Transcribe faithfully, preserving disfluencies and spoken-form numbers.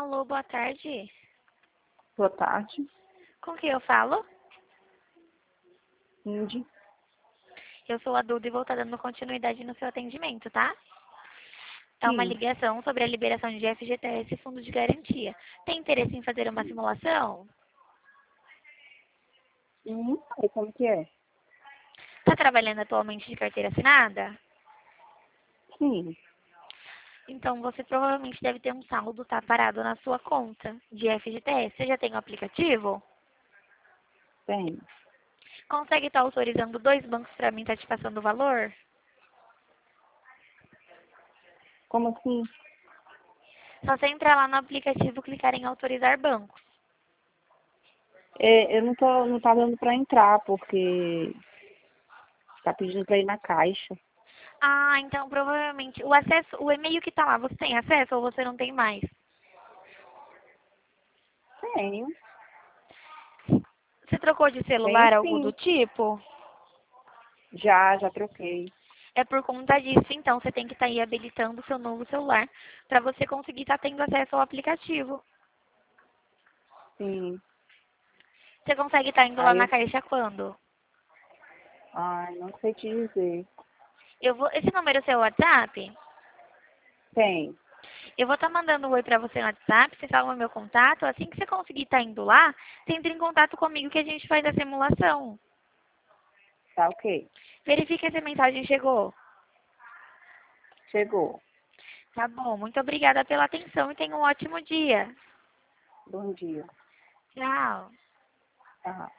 Alô, boa tarde. Boa tarde, Com quem eu falo? Indy. Eu sou a Duda e vou estar dando continuidade no seu atendimento, tá? É uma Sim, ligação sobre a liberação de F G T S e Fundo de Garantia. Tem interesse em fazer uma simulação? sim, aí como que é? Está trabalhando atualmente de carteira assinada? Sim, Então você provavelmente deve ter um saldo, tá, parado na sua conta de F G T S. Você já tem o aplicativo? tem. Consegue estar autorizando dois bancos para mim estar te passando o valor? Como assim? Só você entrar lá no aplicativo e clicar em autorizar bancos. É, eu não tô, não tá dando pra entrar, porque tá pedindo pra ir na caixa. Ah, então provavelmente o acesso, o e-mail que tá lá, você tem acesso ou você não tem mais? Tenho, Você trocou de tenho celular, algo do sim. tipo? Já, já troquei. É por conta disso, então você tem que estar aí habilitando o seu novo celular para você conseguir estar tendo acesso ao aplicativo. Sim. Você consegue estar indo lá Aí na eu, caixa quando? ai, não sei te dizer. Eu vou, esse número é seu WhatsApp? Tem, Eu vou estar mandando um oi para você no WhatsApp, você salva meu contato. Assim que você conseguir estar indo lá, você entra em contato comigo que a gente faz a simulação. tá ok. Verifique se a mensagem chegou. Chegou. Tá bom, muito obrigada pela atenção e tenha um ótimo dia. Bom dia. Tchau. Tá.